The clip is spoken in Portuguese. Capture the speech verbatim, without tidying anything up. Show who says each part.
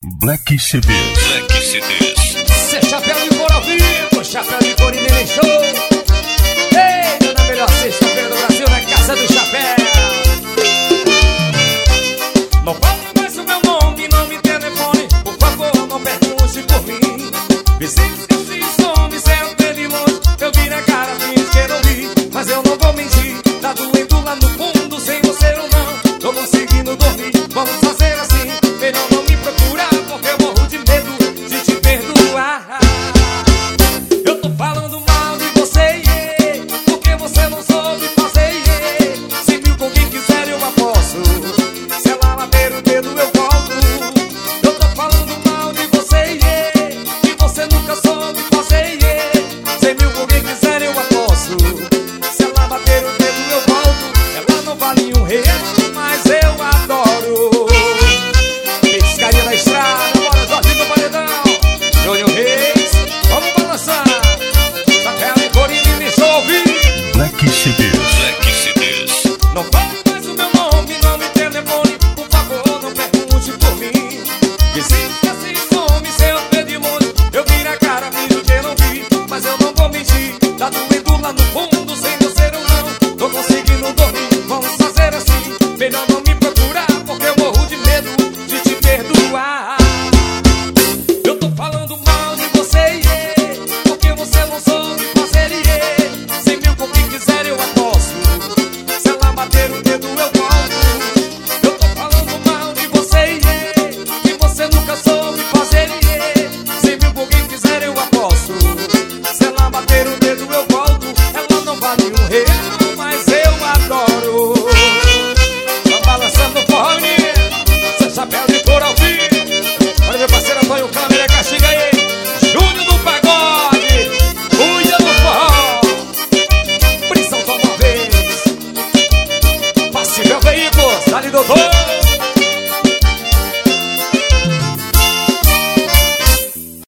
Speaker 1: Black C Ds. Black C Ds.
Speaker 2: Cê chapéu de couro ao vivo, chapéu de couro e neném show. Ei, na melhor sexta-feira do Brasil, na Casa do Chapéu. Não fale mais o meu nome, não me telefone, por favor, não pergunte por mim. Vizinhos que se some, sempre de longe, eu viro a cara, finge que não vi. Mas eu não vou mentir, tá doendo lá no fundo, sem você ou não, tô conseguindo dormir. Vamos fazer assim, melhor não me procurar, porque eu morro de medo de te perdoar. Eu tô falando mal de você, yeah, porque você não soube fazer, yeah. Se viu com quem quiser eu aposto, se ela bater o dedo eu volto. Eu tô falando mal de você, yeah, que você nunca soube fazer, yeah. Se viu com quem quiser eu aposto, se ela bater o dedo eu volto. Ela não vale um real, mas eu adoro. Piscaria na estrada, bora Jorginho do Paredão, Júnior Reis, vamos balançar. Chapéu e corinho me chove.
Speaker 1: Black C Ds. Black C Ds.
Speaker 2: Não fale mais o meu nome, não me telefone, por favor, não pergunte por mim. Vizinho que assim some, se eu ver de longe, eu viro a cara, finge que não vi. Mas eu não vou mentir, tá doendo lá no fundo, sem você ou não, tô conseguindo dormir. Vamos fazer assim, melhor não me procurar, porque eu morro de medo de te perdoar.